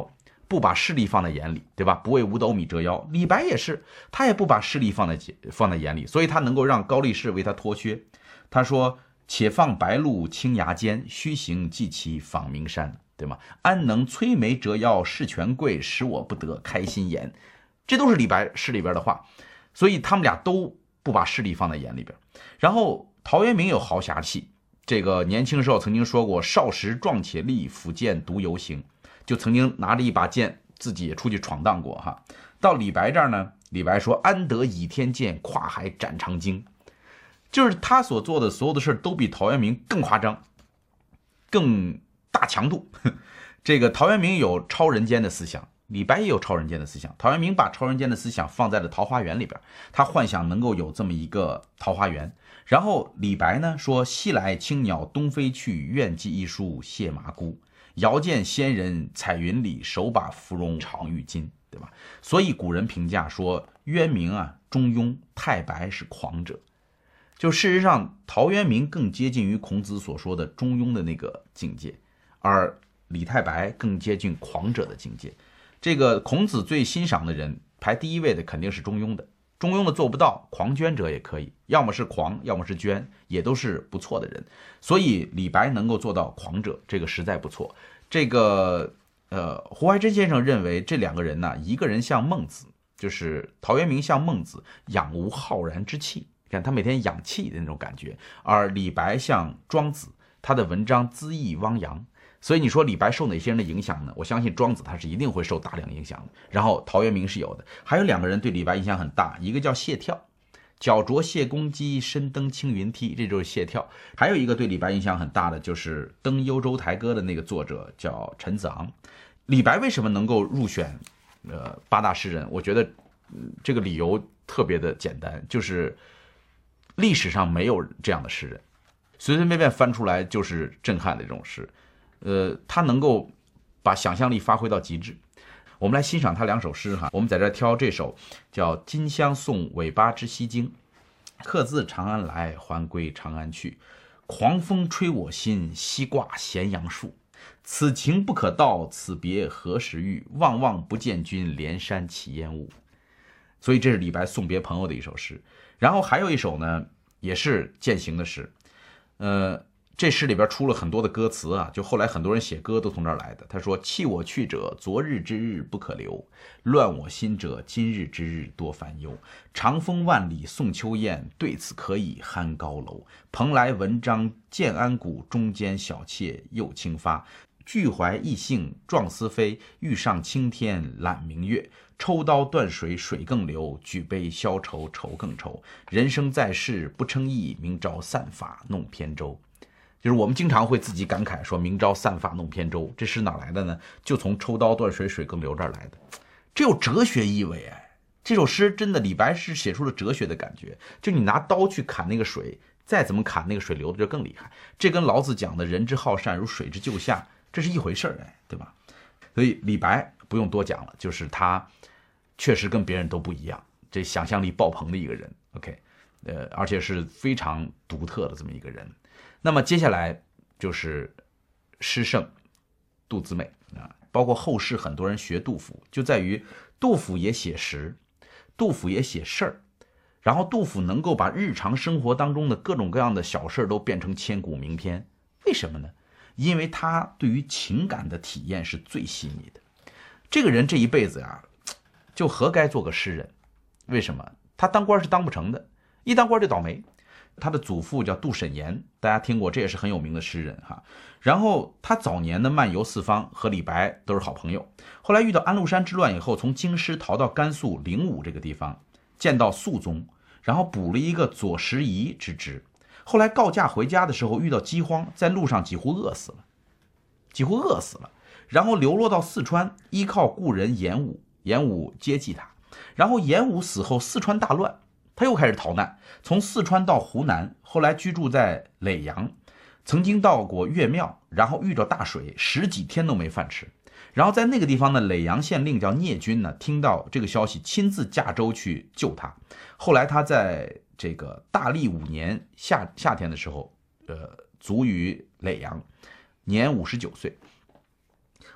不把势力放在眼里，对吧？不为五斗米折腰。李白也是，他也不把势力放在放在眼里，所以他能够让高力士为他脱靴。他说：“且放白鹿青崖间，须行即骑访名山。”对吗？安能摧眉折腰事权贵，使我不得开心颜。这都是李白诗里边的话，所以他们俩都不把势力放在眼里边。然后陶渊明有豪侠气，这个年轻时候曾经说过：“少时壮且力，抚剑独游行。”就曾经拿着一把剑，自己也出去闯荡过哈。到李白这儿呢，李白说：“安得倚天剑，跨海斩长鲸。”就是他所做的所有的事都比陶渊明更夸张，更大强度。这个陶渊明有超人间的思想，李白也有超人间的思想。陶渊明把超人间的思想放在了桃花源里边，他幻想能够有这么一个桃花源。然后李白呢说：“西来青鸟东飞去，愿寄一书谢麻姑。遥见仙人彩云里，手把芙蓉长玉巾。”对吧？所以古人评价说，渊明啊中庸，太白是狂者。就事实上，陶渊明更接近于孔子所说的中庸的那个境界，而李太白更接近狂者的境界。这个孔子最欣赏的人排第一位的肯定是中庸的，中庸的做不到，狂捐者也可以，要么是狂，要么是捐，也都是不错的人。所以李白能够做到狂者，这个实在不错。这个呃，胡怀真先生认为这两个人呢，一个人像孟子，就是陶渊明像孟子，养无浩然之气，你看他每天养气的那种感觉，而李白像庄子，他的文章恣意汪洋。所以你说李白受哪些人的影响呢？我相信庄子他是一定会受大量影响的，然后陶渊明是有的，还有两个人对李白影响很大，一个叫谢眺，脚着谢公屐，身登青云梯，这就是谢眺。还有一个对李白影响很大的就是《登幽州台歌》的那个作者叫陈子昂。李白为什么能够入选呃八大诗人？我觉得、嗯、这个理由特别的简单，就是历史上没有这样的诗人，随随便便翻出来就是震撼的这种诗。呃，他能够把想象力发挥到极致。我们来欣赏他两首诗哈，我们在这挑这首叫《金香送韦八之西京》。客自长安来，还归长安去。狂风吹我心，西挂咸阳树。此情不可道，此别何时遇？望望不见君，连山起烟雾。所以这是李白送别朋友的一首诗。然后还有一首呢，也是践行的诗。呃。这诗里边出了很多的歌词啊，就后来很多人写歌都从这儿来的。他说：“弃我去者，昨日之日不可留；乱我心者，今日之日多烦忧。长风万里送秋雁，对此可以酣高楼。蓬莱文章建安骨，中间小妾又轻发。俱怀逸兴壮思飞，欲上青天揽明月。抽刀断水水更流，举杯消愁愁更愁。人生在世不称意，明朝散发弄扁舟。”就是我们经常会自己感慨说明朝散发弄扁舟，这是哪来的呢？就从抽刀断水水更流这儿来的，这有哲学意味哎。这首诗真的李白是写出了哲学的感觉，就你拿刀去砍那个水，再怎么砍那个水流的就更厉害。这跟老子讲的人之好善如水之就下，这是一回事儿哎，对吧？所以李白不用多讲了，就是他确实跟别人都不一样，这想象力爆棚的一个人 OK， 呃，而且是非常独特的这么一个人。那么接下来就是诗圣杜子美啊，包括后世很多人学杜甫，就在于杜甫也写实，杜甫也写事儿，然后杜甫能够把日常生活当中的各种各样的小事都变成千古名篇。为什么呢？因为他对于情感的体验是最细腻的。这个人这一辈子呀，就活该做个诗人。为什么？他当官是当不成的，一当官就倒霉。他的祖父叫杜审言，大家听过，这也是很有名的诗人哈。然后他早年的漫游四方，和李白都是好朋友。后来遇到安禄山之乱以后，从京师逃到甘肃灵武这个地方，见到肃宗，然后补了一个左拾遗之职。后来告假回家的时候遇到饥荒，在路上几乎饿死了，几乎饿死了。然后流落到四川，依靠故人严武，严武接济他。然后严武死后，四川大乱。他又开始逃难，从四川到湖南，后来居住在耒阳，曾经到过岳庙，然后遇到大水，十几天都没饭吃。然后在那个地方呢，耒阳县令叫聂军呢，听到这个消息，亲自驾舟去救他。后来他在这个大历五年夏夏天的时候，呃，卒于耒阳，年五十九岁。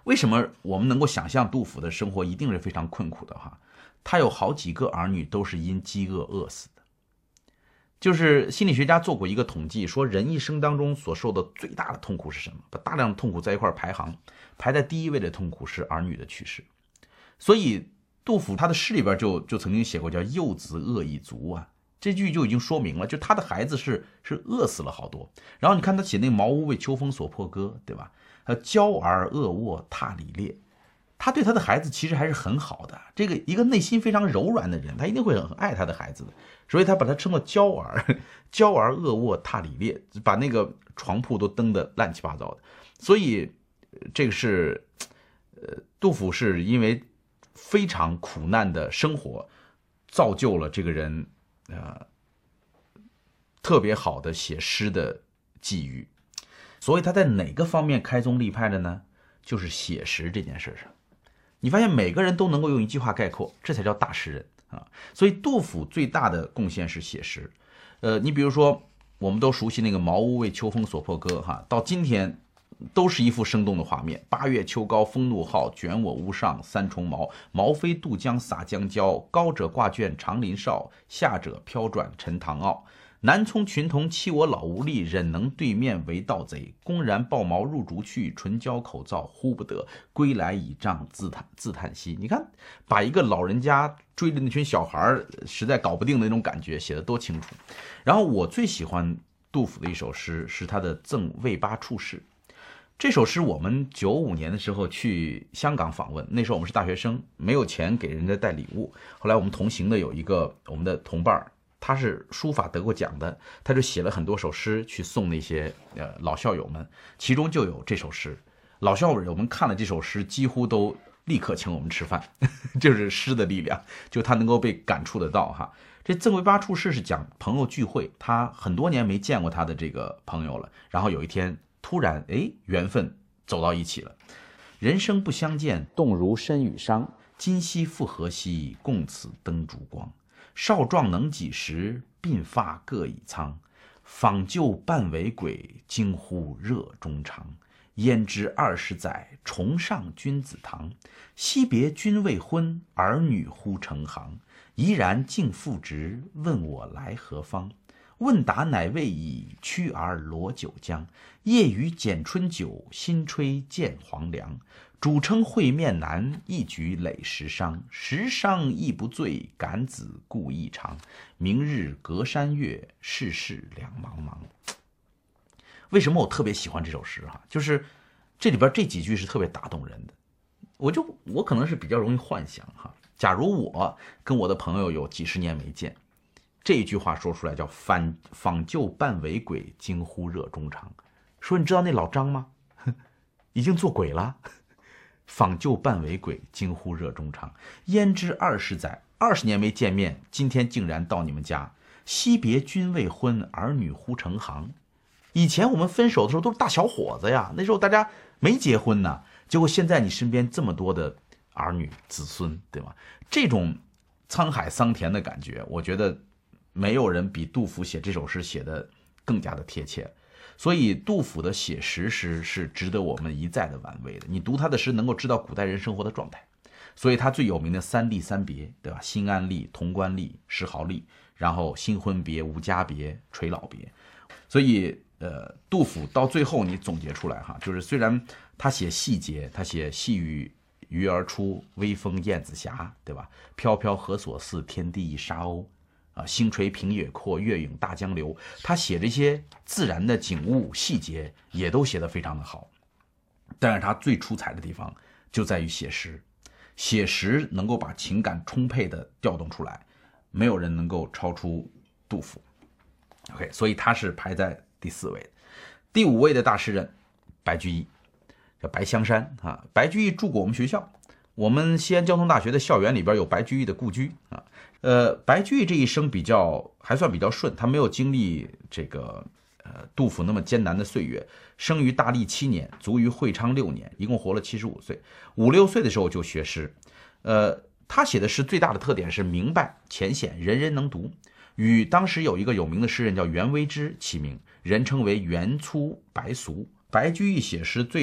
为什么我们能够想象杜甫的生活一定是非常困苦的哈？他有好几个儿女都是因饥饿饿死的。就是心理学家做过一个统计，说人一生当中所受的最大的痛苦是什么？把大量的痛苦在一块排行，排在第一位的痛苦是儿女的去世。所以杜甫他的诗里边就就曾经写过叫幼子饿已足啊，这句就已经说明了，就他的孩子是是饿死了好多。然后你看他写那个茅屋为秋风所破歌，对吧？呃，娇儿恶卧踏里裂，他对他的孩子其实还是很好的。这个一个内心非常柔软的人，他一定会很爱他的孩子的，所以他把他称作娇儿，娇儿恶卧踏里裂，把那个床铺都蹬得乱七八糟的。所以这个是，呃，杜甫是因为非常苦难的生活，造就了这个人，呃，特别好的写诗的际遇。所以他在哪个方面开宗立派的呢？就是写实这件事上。你发现每个人都能够用一句话概括，这才叫大诗人啊！所以杜甫最大的贡献是写实。呃，你比如说，我们都熟悉那个茅屋为秋风所破歌哈，到今天都是一幅生动的画面。八月秋高风怒号，卷我屋上三重茅。茅飞渡江洒江郊，高者挂卷长林哨，下者飘转沉塘坳。南充群童欺我老无力，忍能对面为盗贼。公然抱茅入竹去，唇焦口燥呼不得。归来倚杖自叹自叹息。你看，把一个老人家追着那群小孩实在搞不定的那种感觉写得多清楚。然后我最喜欢杜甫的一首诗是他的《赠魏八处士》。这首诗我们九五年的时候去香港访问，那时候我们是大学生，没有钱给人家带礼物。后来我们同行的有一个我们的同伴，他是书法得过奖的，他就写了很多首诗去送那些呃老校友们，其中就有这首诗。老校友们看了这首诗，几乎都立刻请我们吃饭，就是诗的力量，就他能够被感触得到哈。这赠魏八处士是讲朋友聚会，他很多年没见过他的这个朋友了，然后有一天突然哎缘分走到一起了。人生不相见， 动如参与商。 今夕复何夕，共此灯烛光。少壮能几时，鬓发各已苍。访旧半为鬼，惊呼热衷肠。焉知二十载，重上君子堂。惜别君未婚，儿女忽成行。怡然敬父职，问我来何方？问答乃未已，驱儿罗九江。夜雨剪春酒，新吹见黄粱。主称会面难，一举累十觞。十觞亦不醉，感子故意长。明日隔山岳，世事两茫茫。为什么我特别喜欢这首诗哈？就是这里边这几句是特别打动人的。我就我可能是比较容易幻想哈。假如我跟我的朋友有几十年没见，这一句话说出来叫访访旧半为鬼，惊呼热衷肠。说你知道那老张吗？已经做鬼了。访旧半为鬼，惊呼热衷肠。焉知二十载，二十年没见面，今天竟然到你们家。惜别君未婚，儿女忽成行。以前我们分手的时候都是大小伙子呀，那时候大家没结婚呢，结果现在你身边这么多的儿女子孙，对吗？这种沧海桑田的感觉，我觉得没有人比杜甫写这首诗写的更加的贴切。所以杜甫的写实诗是值得我们一再的玩味的。你读他的诗能够知道古代人生活的状态。所以他最有名的三立三别，对吧？新安立、潼关立、石壕立，然后新婚别、无家别、垂老别。所以呃，杜甫到最后你总结出来哈，就是虽然他写细节，他写细雨鱼儿出，微风燕子斜，对吧？飘飘何所似，天地一沙鸥。啊，星垂平野阔，月涌大江流。他写这些自然的景物细节也都写得非常的好，但是他最出彩的地方就在于写实，写实能够把情感充沛的调动出来，没有人能够超出杜甫。OK， 所以他是排在第四位的。第五位的大诗人白居易，叫白香山啊。白居易住过我们学校，我们西安交通大学的校园里边有白居易的故居啊。呃，白居易这一生比较还算比较顺，他没有经历这个呃杜甫那么艰难的岁月。生于大历七年，卒于会昌六年，一共活了七十五岁。五六岁的时候就学诗。呃，他写的诗最大的特点是明白浅显，人人能读。与当时有一个有名的诗人叫袁微之齐名，人称为元粗白俗。白居易写诗最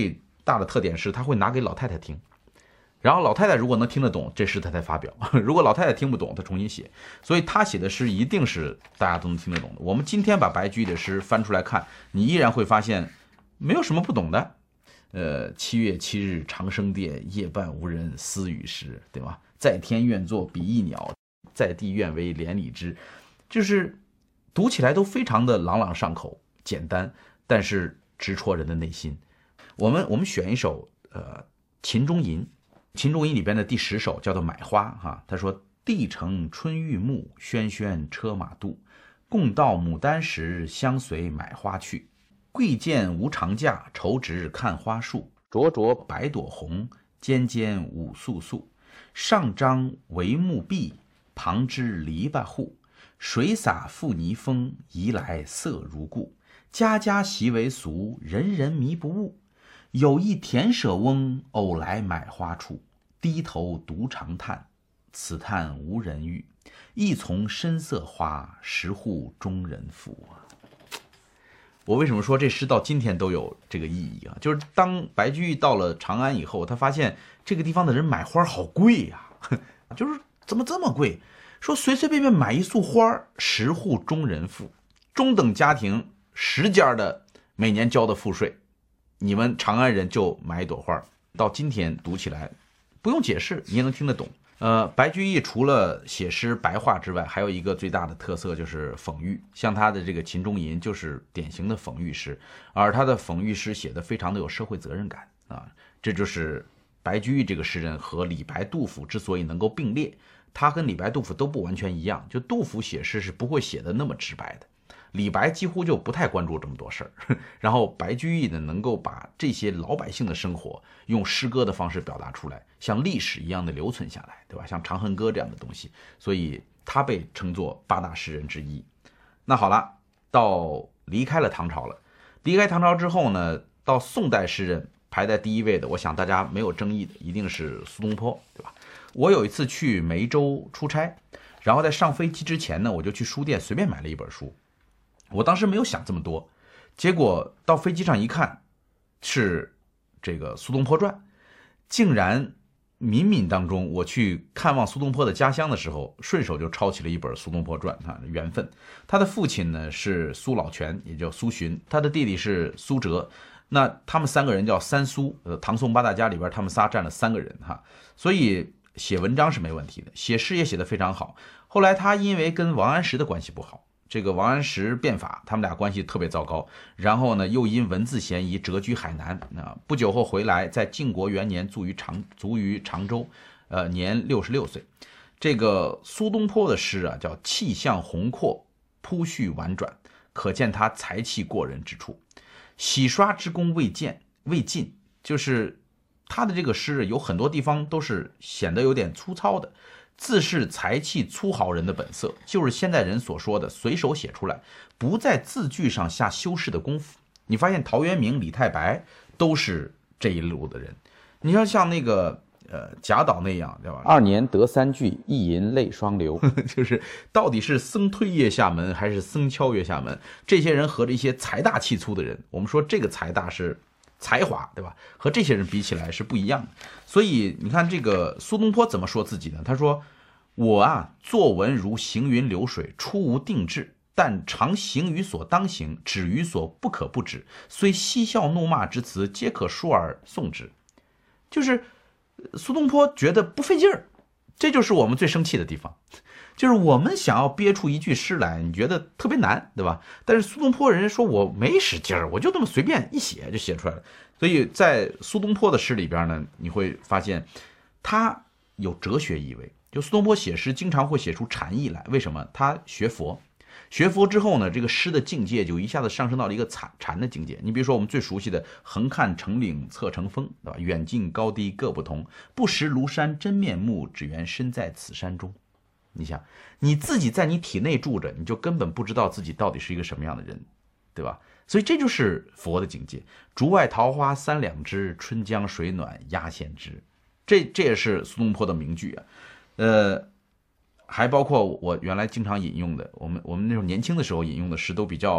大的特点是他会拿给老太太听，然后老太太如果能听得懂，这诗他才发表；如果老太太听不懂，他重新写。所以他写的诗一定是大家都能听得懂的。我们今天把白居易的诗翻出来看，你依然会发现没有什么不懂的。呃，七月七日长生殿，夜半无人私语时，对吧？在天愿作比翼鸟，在地愿为连理枝，就是读起来都非常的朗朗上口，简单，但是直戳人的内心。我们我们选一首呃《秦中吟》。秦中吟里边的第十首叫做买花哈，他说帝城春玉木，轩轩车马度，共到牡丹时，相随买花去。贵贱无长价，愁直看花树，灼灼百朵红，尖尖五素素。上张帷幕壁，旁支篱笆户，水洒复泥风，移来色如故。家家习为俗，人人迷不悟。有一田舍翁，偶来买花处，低头独长叹，此叹无人遇。一丛深色花，十户中人妇啊。我为什么说这诗到今天都有这个意义啊？就是当白居易到了长安以后，他发现这个地方的人买花好贵呀、啊，就是怎么这么贵？说随随便便买一束花，十户中人妇，中等家庭十家的每年交的赋税，你们长安人就买一朵花。到今天读起来不用解释，你也能听得懂。呃，白居易除了写诗白话之外，还有一个最大的特色就是讽喻，像他的这个《秦中吟》就是典型的讽喻诗，而他的讽喻诗写得非常的有社会责任感啊，这就是白居易这个诗人和李白、杜甫之所以能够并列，他跟李白、杜甫都不完全一样，就杜甫写诗是不会写的那么直白的。李白几乎就不太关注这么多事儿，然后白居易呢，能够把这些老百姓的生活用诗歌的方式表达出来，像历史一样的留存下来，对吧？像《长恨歌》这样的东西，所以他被称作八大诗人之一。那好了，到离开了唐朝了，离开唐朝之后呢，到宋代诗人排在第一位的，我想大家没有争议的，一定是苏东坡，对吧？我有一次去梅州出差，然后在上飞机之前呢，我就去书店随便买了一本书。我当时没有想这么多，结果到飞机上一看，是这个苏东坡传，竟然冥冥当中我去看望苏东坡的家乡的时候，顺手就抄起了一本苏东坡传啊，缘分。他的父亲呢是苏老泉，也叫苏洵，他的弟弟是苏辙，那他们三个人叫三苏，呃，唐宋八大家里边他们仨占了三个人哈，所以写文章是没问题的，写诗也写得非常好。后来他因为跟王安石的关系不好，这个王安石变法，他们俩关系特别糟糕。然后呢，又因文字嫌疑谪居海南。啊，不久后回来，在靖国元年卒于常卒于常州，呃，年六十六岁。这个苏东坡的诗啊，叫气象宏阔，铺叙婉转，可见他才气过人之处。洗刷之功未见未尽，就是他的这个诗有很多地方都是显得有点粗糙的。自是才气粗豪人的本色，就是现代人所说的随手写出来，不在字句上下修饰的功夫。你发现陶渊明、李太白都是这一路的人。你要像那个呃贾岛那样，对吧？ 二年得三句，一吟泪双流。 就是到底是僧推月下门，还是僧敲月下门？这些人和这些财大气粗的人，我们说这个财大是才华，对吧？和这些人比起来是不一样的。所以你看这个苏东坡怎么说自己呢？他说：“我啊，作文如行云流水，出无定志，但常行于所当行，止于所不可不止。虽嬉笑怒骂之词，皆可述而诵之。”就是苏东坡觉得不费劲儿，这就是我们最生气的地方。就是我们想要憋出一句诗来，你觉得特别难，对吧？但是苏东坡人说我没使劲儿，我就这么随便一写就写出来了。所以在苏东坡的诗里边呢，你会发现他有哲学意味。就苏东坡写诗经常会写出禅意来，为什么？他学佛，学佛之后呢，这个诗的境界就一下子上升到了一个禅禅的境界。你比如说我们最熟悉的“横看成岭侧成峰”，对吧？远近高低各不同，不识庐山真面目，只缘身在此山中。你想，你自己在你体内住着，你就根本不知道自己到底是一个什么样的人，对吧？所以这就是佛的境界。竹外桃花三两枝，春江水暖鸭先知。这这也是苏东坡的名句啊。呃，还包括我原来经常引用的，我们我们那时候年轻的时候引用的诗都比较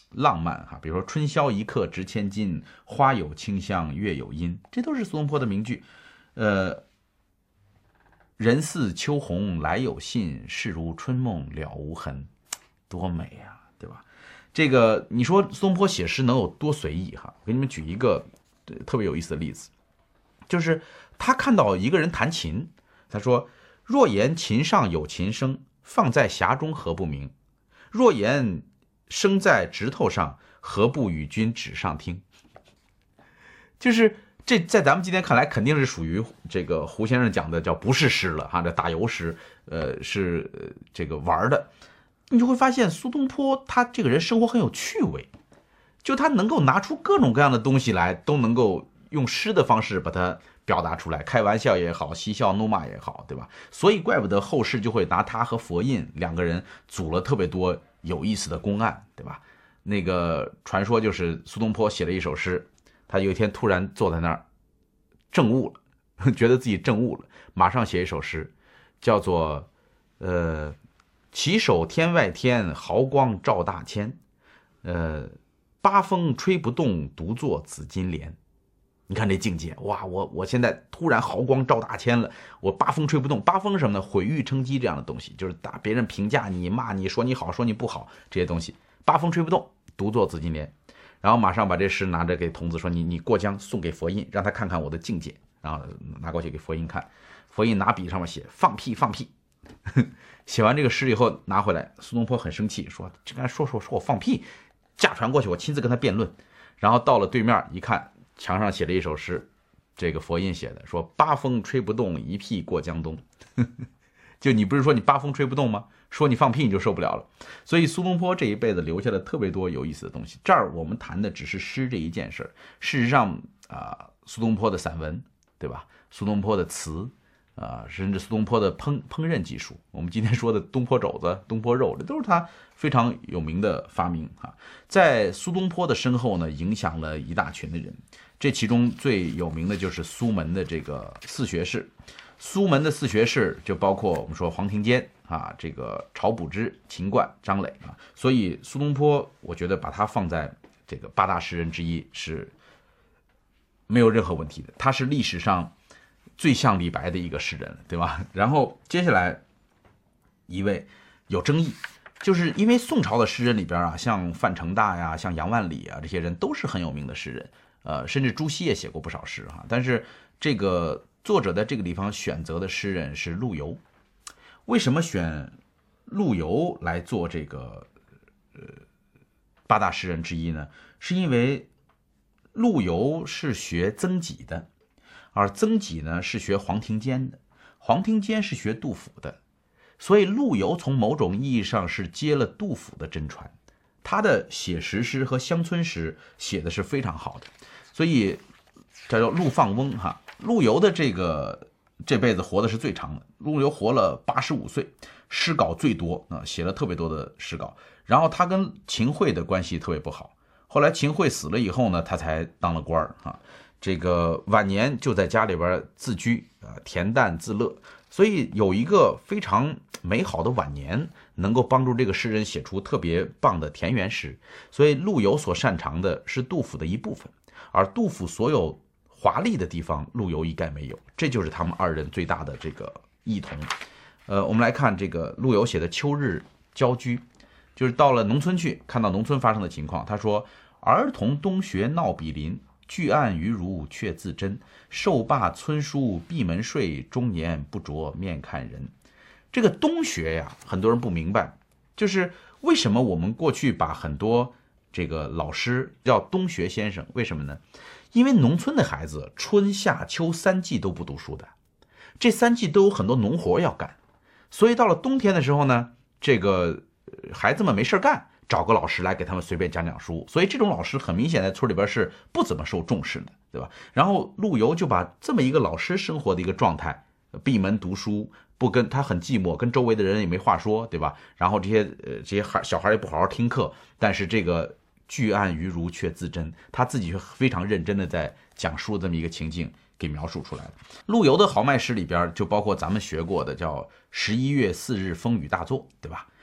浪漫哈，比如说春宵一刻值千金，花有清香月有阴，这都是苏东坡的名句。呃，人似秋鸿来有信，事如春梦了无痕，多美啊，对吧？这个你说苏东坡写诗能有多随意哈？我给你们举一个特别有意思的例子，就是他看到一个人弹琴，他说：“若言琴上有琴声，放在匣中何不鸣？若言声在指头上，何不与君指上听？”就是这在咱们今天看来肯定是属于这个胡先生讲的叫不是诗了哈，这打油诗，呃是呃这个玩的。你就会发现苏东坡他这个人生活很有趣味，就他能够拿出各种各样的东西来，都能够用诗的方式把它表达出来，开玩笑也好，嬉笑怒骂也好，对吧？所以怪不得后世就会拿他和佛印两个人组了特别多有意思的公案，对吧？那个传说就是苏东坡写了一首诗，他有一天突然坐在那儿证悟了，觉得自己证悟了，马上写一首诗，叫做呃起手天外天，毫光照大千，呃八风吹不动，独坐紫金莲。你看这境界，哇！我我现在突然毫光照大千了，我八风吹不动。八风是什么呢？毁誉称讥这样的东西，就是打别人评价你、骂你、说你好、说你不好这些东西。八风吹不动，独坐紫金莲。然后马上把这诗拿着给童子说：“你你过江送给佛印，让他看看我的境界。”然后拿过去给佛印看，佛印拿笔上面写：“放屁放屁。”写完这个诗以后拿回来，苏东坡很生气，说：“这个说说说我放屁。”驾船过去，我亲自跟他辩论。然后到了对面一看，墙上写了一首诗，这个佛印写的，说八风吹不动，一屁过江东。就你不是说你八风吹不动吗？说你放屁你就受不了了。所以苏东坡这一辈子留下了特别多有意思的东西。这儿我们谈的只是诗这一件事儿，事实上啊、呃，苏东坡的散文，对吧？苏东坡的词啊、呃，甚至苏东坡的烹烹饪技术，我们今天说的东坡肘子、东坡肉，这都是他非常有名的发明啊。在苏东坡的身后呢，影响了一大群的人。这其中最有名的就是苏门的这个四学士。苏门的四学士就包括我们说黄庭坚啊，这个晁补之、秦观、张磊啊。所以苏东坡，我觉得把他放在这个八大诗人之一是没有任何问题的。他是历史上最像李白的一个诗人，对吧？然后接下来一位有争议，就是因为宋朝的诗人里边啊，像范成大呀、像杨万里啊，这些人都是很有名的诗人，呃，甚至朱熹也写过不少诗哈。但是这个作者在这个地方选择的诗人是陆游。为什么选陆游来做这个呃八大诗人之一呢？是因为陆游是学曾几的，而曾几呢是学黄庭坚的，黄庭坚是学杜甫的，所以陆游从某种意义上是接了杜甫的真传，他的写实诗和乡村诗写的是非常好的，所以这叫陆放翁哈。陆游的这个这辈子活的是最长的，陆游活了八十五岁，诗稿最多啊，写了特别多的诗稿。然后他跟秦桧的关系特别不好，后来秦桧死了以后呢，他才当了官啊。这个晚年就在家里边自居啊，恬淡自乐，所以有一个非常美好的晚年，能够帮助这个诗人写出特别棒的田园诗。所以陆游所擅长的是杜甫的一部分，而杜甫所有华丽的地方，陆游一概没有，这就是他们二人最大的这个异同。呃，我们来看这个陆游写的《秋日郊居》，就是到了农村去，看到农村发生的情况。他说：“儿童冬学闹比邻，巨案于儒却自珍。受罢村书闭门睡，终年不着面看人。”这个冬学呀，很多人不明白，就是为什么我们过去把很多这个老师叫冬学先生，为什么呢？因为农村的孩子春夏秋三季都不读书的，这三季都有很多农活要干，所以到了冬天的时候呢，这个孩子们没事干，找个老师来给他们随便讲讲书，所以这种老师很明显在村里边是不怎么受重视的，对吧？然后陆游就把这么一个老师生活的一个状态，闭门读书，不跟他很寂寞，跟周围的人也没话说，对吧？然后这些呃这些孩小孩也不好好听课，但是这个巨案于儒却自珍，他自己却非常认真的在讲述这么一个情境给描述出来了。陆游的豪迈诗里边就包括咱们学过的叫十一月四日风雨大作，对吧？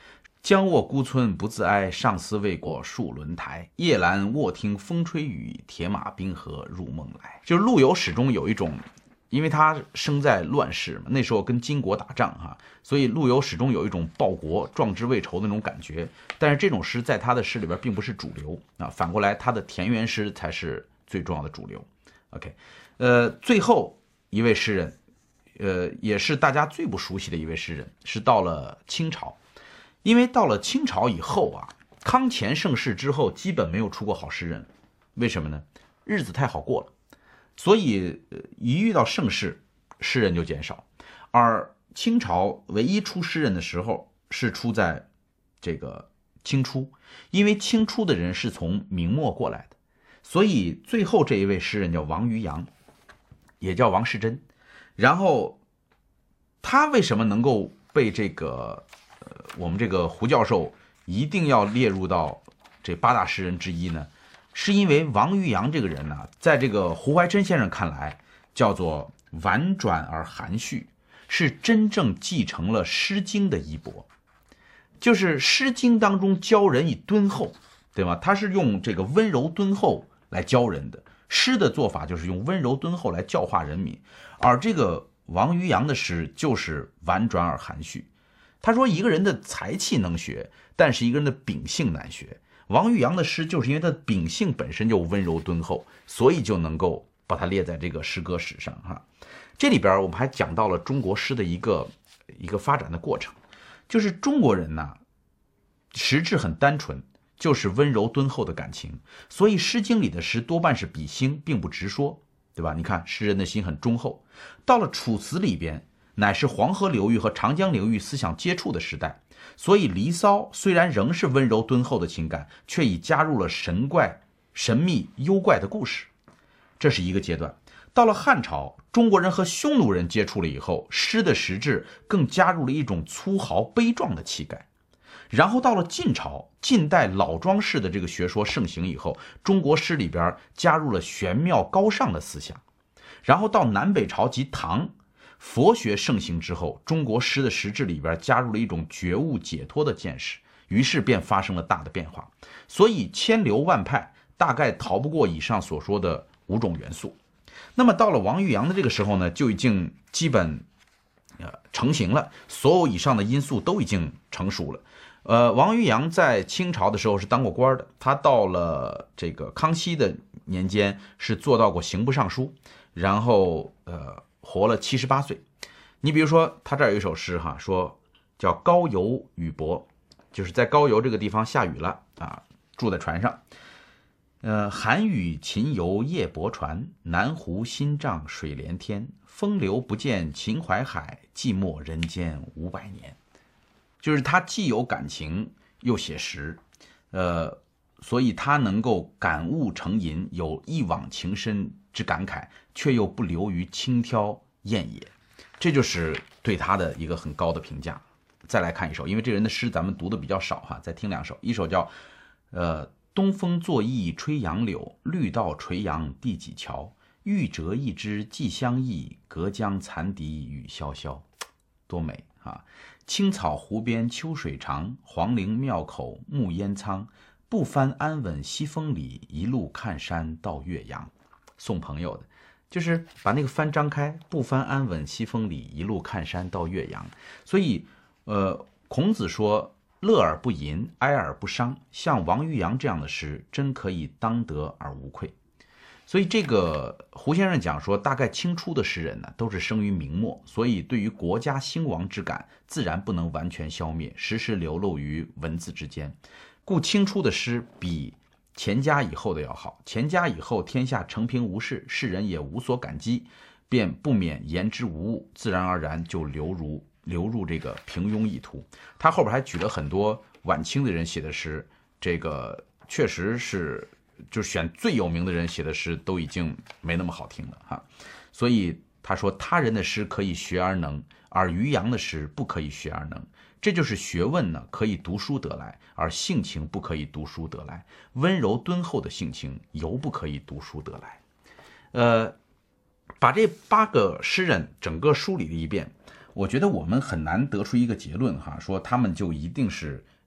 将卧孤村不自哀，上思未过戍轮台。夜阑卧听风吹雨，铁马冰河入梦来。就是陆游始终有一种，因为他生在乱世嘛，那时候跟金国打仗哈，所以陆游始终有一种报国、壮志未酬的那种感觉。但是这种诗在他的诗里边并不是主流啊，反过来他的田园诗才是最重要的主流。OK， 呃，最后一位诗人，呃，也是大家最不熟悉的一位诗人，是到了清朝。因为到了清朝以后啊，康乾盛世之后，基本没有出过好诗人。为什么呢？日子太好过了，所以一遇到盛世，诗人就减少。而清朝唯一出诗人的时候，是出在这个清初，因为清初的人是从明末过来的，所以最后这一位诗人叫王渔洋，也叫王士祯。然后他为什么能够被这个呃我们这个胡教授一定要列入到这八大诗人之一呢？是因为王渔洋这个人呢，在这个胡怀琛先生看来，叫做婉转而含蓄，是真正继承了《诗经》的衣钵。就是《诗经》当中教人以敦厚，对吗？他是用这个温柔敦厚来教人的。诗的做法就是用温柔敦厚来教化人民，而这个王渔洋的诗就是婉转而含蓄。他说一个人的才气能学，但是一个人的秉性难学。王渔洋的诗就是因为他的秉性本身就温柔敦厚，所以就能够把它列在这个诗歌史上哈。这里边我们还讲到了中国诗的一个一个发展的过程，就是中国人呢，实质很单纯，就是温柔敦厚的感情，所以《诗经》里的诗多半是比兴，并不直说，对吧？你看诗人的心很忠厚。到了《楚辞》里边，乃是黄河流域和长江流域思想接触的时代，所以《离骚》虽然仍是温柔敦厚的情感，却已加入了神怪、神秘、幽怪的故事。这是一个阶段。到了汉朝，中国人和匈奴人接触了以后，诗的实质更加入了一种粗豪悲壮的气概。然后到了晋朝，近代老庄式的这个学说盛行以后，中国诗里边加入了玄妙高尚的思想。然后到南北朝及唐，佛学盛行之后，中国诗的实质里边加入了一种觉悟解脱的见识，于是便发生了大的变化。所以千流万派大概逃不过以上所说的五种元素。那么到了王渔洋的这个时候呢，就已经基本呃成型了，所有以上的因素都已经成熟了。呃，王渔洋在清朝的时候是当过官的，他到了这个康熙的年间是做到过刑部尚书，然后呃活了七十八岁。你比如说他这儿有一首诗哈，说叫高邮雨泊，就是在高邮这个地方下雨了啊，住在船上。呃，寒雨秦游夜泊船，南湖新涨水连天。风流不见秦淮海，寂寞人间五百年。就是他既有感情又写实，呃，所以他能够感悟成吟，有一往情深之感慨，却又不流于轻佻艳野，这就是对他的一个很高的评价。再来看一首，因为这人的诗咱们读的比较少哈，再听两首。一首叫呃东风作意吹杨柳，绿道垂杨第几桥？欲折一枝寄相忆，隔江残笛雨潇潇。多美啊！青草湖边秋水长，黄陵庙口暮烟苍。不翻安稳西风里，一路看山到岳阳。送朋友的，就是把那个帆张开，不翻安稳西风里，一路看山到岳阳。所以，呃，孔子说：“乐而不淫，哀而不伤。”像王渔洋这样的诗，真可以当得而无愧。所以这个胡先生讲说，大概清初的诗人呢，都是生于明末，所以对于国家兴亡之感，自然不能完全消灭，时时流露于文字之间。故清初的诗比钱家以后的要好。钱家以后，天下承平无事，世人也无所感激，便不免言之无物，自然而然就流入流入这个平庸一途。他后边还举了很多晚清的人写的诗，这个确实是。就选最有名的人写的诗都已经没那么好听了哈，所以他说他人的诗可以学而能，而渔洋的诗不可以学而能。这就是学问呢可以读书得来，而性情不可以读书得来。温柔敦厚的性情尤不可以读书得来。呃，把这八个诗人整个梳理了一遍，我觉得我们很难得出一个结论哈，说他们就一定是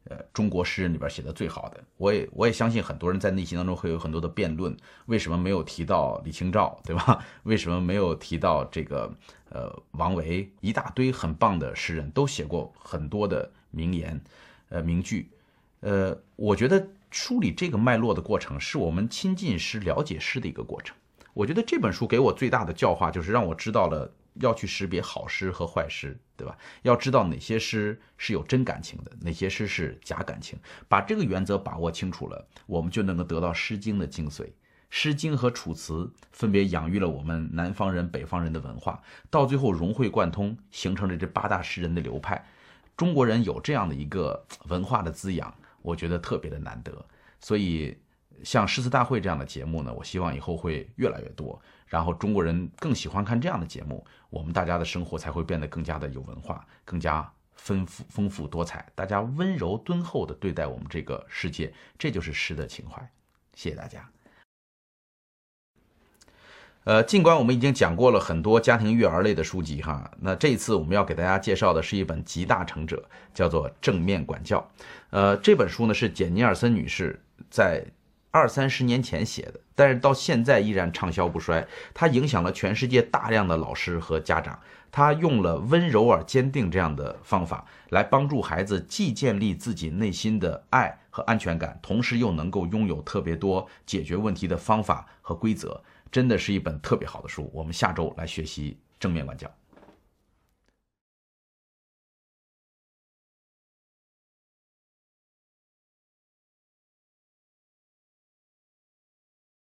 呃中国诗人里边写的最好的。我也我也相信很多人在内心当中会有很多的辩论，为什么没有提到李清照，对吧？为什么没有提到这个呃王维？一大堆很棒的诗人都写过很多的名言，呃名句。呃，我觉得梳理这个脉络的过程，是我们亲近诗、了解诗的一个过程。我觉得这本书给我最大的教化，就是让我知道了要去识别好诗和坏诗，对吧？要知道哪些诗是有真感情的，哪些诗是假感情。把这个原则把握清楚了，我们就能够得到《诗经》的精髓。《诗经》和《楚辞》分别养育了我们南方人、北方人的文化，到最后融会贯通，形成了这八大诗人的流派。中国人有这样的一个文化的滋养，我觉得特别的难得。所以像诗词大会这样的节目呢，我希望以后会越来越多，然后中国人更喜欢看这样的节目，我们大家的生活才会变得更加的有文化，更加丰富丰富多彩，大家温柔敦厚的对待我们这个世界，这就是诗的情怀。谢谢大家。呃，尽管我们已经讲过了很多家庭育儿类的书籍哈，那这一次我们要给大家介绍的是一本集大成者，叫做《正面管教》。呃，这本书呢是简尼尔森女士在二三十年前写的，但是到现在依然畅销不衰。它影响了全世界大量的老师和家长。他用了温柔而坚定这样的方法，来帮助孩子既建立自己内心的爱和安全感，同时又能够拥有特别多解决问题的方法和规则。真的是一本特别好的书，我们下周来学习正面管教。